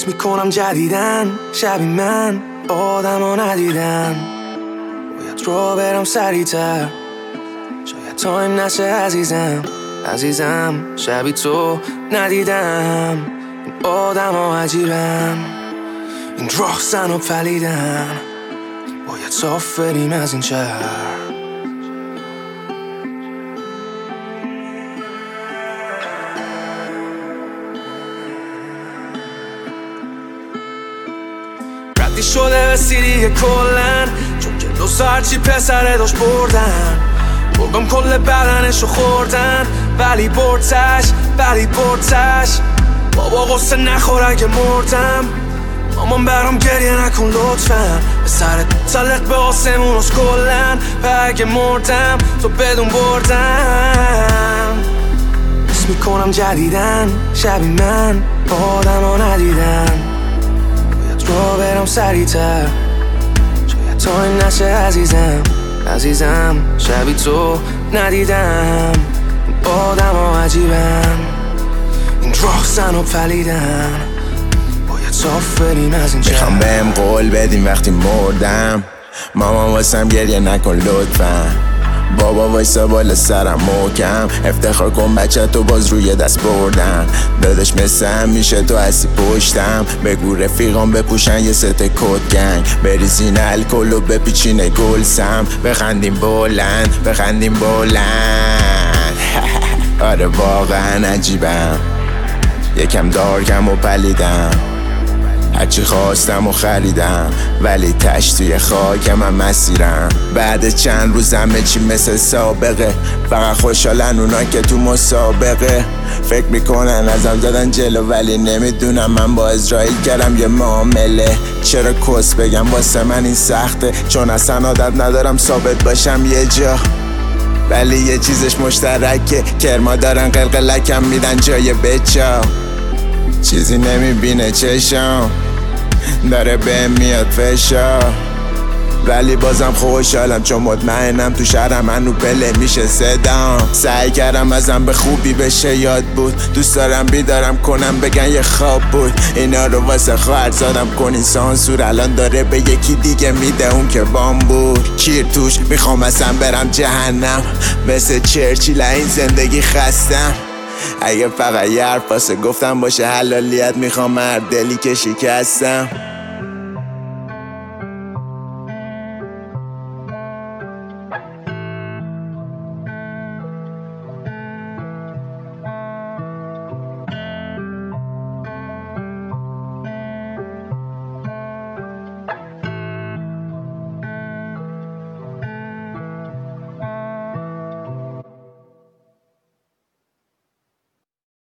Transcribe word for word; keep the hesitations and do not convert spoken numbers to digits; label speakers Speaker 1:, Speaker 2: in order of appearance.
Speaker 1: میکنم جدیدن شبی من آدم ها ندیدم، باید رو برم سریعتر، شاید تایم نشه عزیزم عزیزم شبی تو ندیدم. این آدم ها عجیبم، این راه زن و پلیدن، باید صاف بریم از این شهر. ردی شده به سیری کلن، چون که دو سرچی پسره داشت بردن، بگم کل بدنشو خوردن، ولی بردتش ولی بردتش. بابا قصه نخور اگه مردم، مامان برام گریه نکن لطفا، به سرت تلق به آسمون از کلن، و اگه مردم تو بدون بردم. حس میکنم جدیدن شبی من آدم ها ندیدم، باید رو برم سریعتر، شاید تایم نشه عزیزم عزیزم شبی تو ندیدم. این آدم ها عجیبم، این راه زن و پلیدن، باید صاف بریم از این شهر.
Speaker 2: میخوام بهم قول بدیم وقتی مردم، مامان واسم گریه نکن لطفا، بابا وایسا بالا سرم محکم، افتخار کن بچه تو باز روی دست بردن، داداش مثل همیشه تو هستی پشتم، بگو رفیقام بپوشن یه ست کد گنگ، بریزین الکل و بپیچین گلسم، بخندیم بلند بخندیم بلند. آره واقعا عجیبم، یکم دارکم و پلیدم، هرچی خواستم و خریدم، ولی تش توی خاکم من مسیرم. بعد چند روز همه چی مثل سابقه، فقط خوشحالن اونا که تو مسابقه، فکر میکنن ازم زدن جلو، ولی نمیدونم من با اسرائیل کردم یه معامله. چرا کس بگم واسه من این سخته، چون اصلا عادت ندارم ثابت باشم یه جا، ولی یه چیزش مشترکه، کرما دارن قلقلکم میدن جای بچا، چیزی نمیبینه چشم داره بهم میاد فشار، ولی بازم خوشحالم چون مطمئنم تو شهرم منو پله میشه صدام. سعی کردم ازم به خوبی بشه یاد بود، دوست دارم بیدارم کنم بگن یه خواب بود، اینا رو واسه خواهر زادم کنین سانسور، الان داره به یکی دیگه میده اون که بام بود. کیر توش میخوام اصلا برم جهنم، مثل چرچیل این زندگی خستم، اگه فقط یه حرف واسه گفتم باشه حلالیت، میخوام مرد دلی که شکستم.